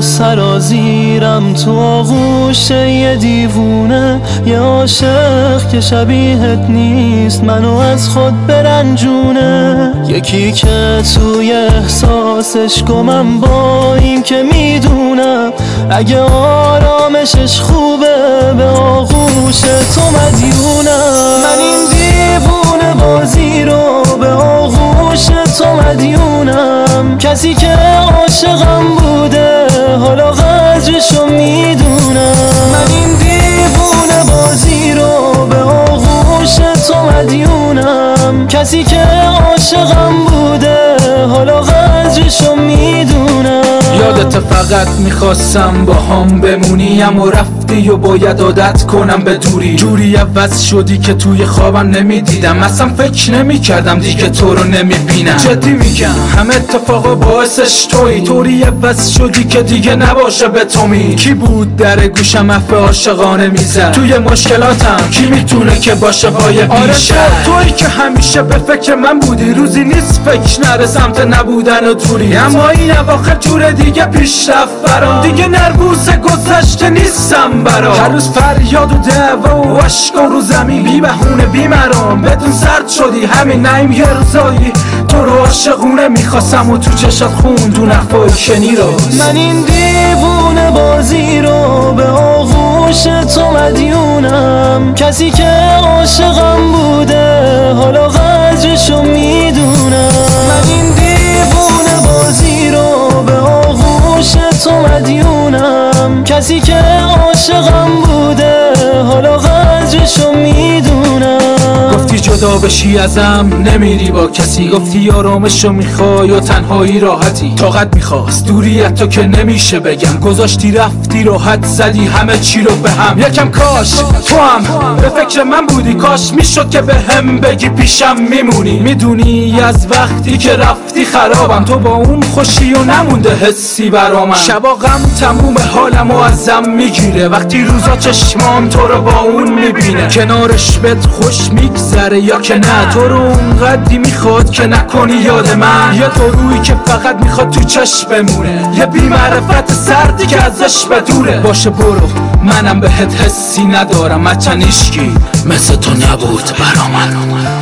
سرازیرم تو آغوش یه دیوونه، یه عاشق که شبیهت نیست منو از خود برنجونه. یکی که توی احساسش گمم با این که میدونم اگه آرامشش خوبه به آغوش تو مدیونم. من این دیوونه بازی رو به آغوش تو مدیونم. کسی که عاشقم بوده حالا قدرشو میدونم. من این دیوونه بازی رو به آغوش تو مدیونم. کسی که عاشقم بوده حالا قدرشو میدونم. یادت فقط میخواستم با هم بمونی، اما رفتی و باید عادت کنم به دوری. جوری عوض شدی که توی خوابم نمیدیدم، اصلا فکر نمیکردم دیگه تو رو نمیبینم. جدی میگم همه اتفاقا باعثش تویی، طوری عوض شدی که دیگه نباشه به تومی. کی بود در گوشم حرف عاشقانه میزد توی مشکلاتم؟ کی میتونه که باشه پای پیشه؟ تویی که همیشه به فکر من بودی، روزی نیست فکر نره سمت نبودن و دوری. اما این اواخر جور دیگه پیشرفت برام، دیگه نربوس گذشته نیستم برام. هر روز فریاد و دعوا و عشق رو زمین، بی بهونه بی مرام بدون سرد شدی. همین نیم یه روزایی تو رو عاشقونه میخواستم و تو چشات خوندون حرفای شنی رو. من این دیوونه بازی رو به آغوش تو مدیونم. کسی که عاشقم بوده حالا قدرشو میدونم. من این دیوونه بازی رو به آغوش تو مدیونم. کسی که عاشقم بوده حالا قدرشو میدونم. گفتی جدا بشی ازم نمیری با کسی، گفتی آرامشو میخوای و تنهایی راحتی. طاقت میخواست دوریت تو که نمیشه بگم، گذاشتی رفتی راحت زدی همه چی رو به هم. یکم کاش تو هم به فکر من بودی، کاش میشد که به هم بگی پیشم میمونی. میدونی از وقتی که رفتی خرابم، تو با اون خوشی و نمونده حسی برامم. شبا غم تموم حالمو ازم میگیره وقتی روزا چشمام تو رو با اون میبینه. کنارش بهت خوش میگذره یا که نه، تو رو اونقدی میخواد که نکنی یاد من. یه درویی که فقط میخواد تو چشم بمونه، یه بی‌معرفت سردی که ازش بدوره. باشه برو منم بهت حسی ندارم، هرچند هیچکی مثل تو نبود برا من.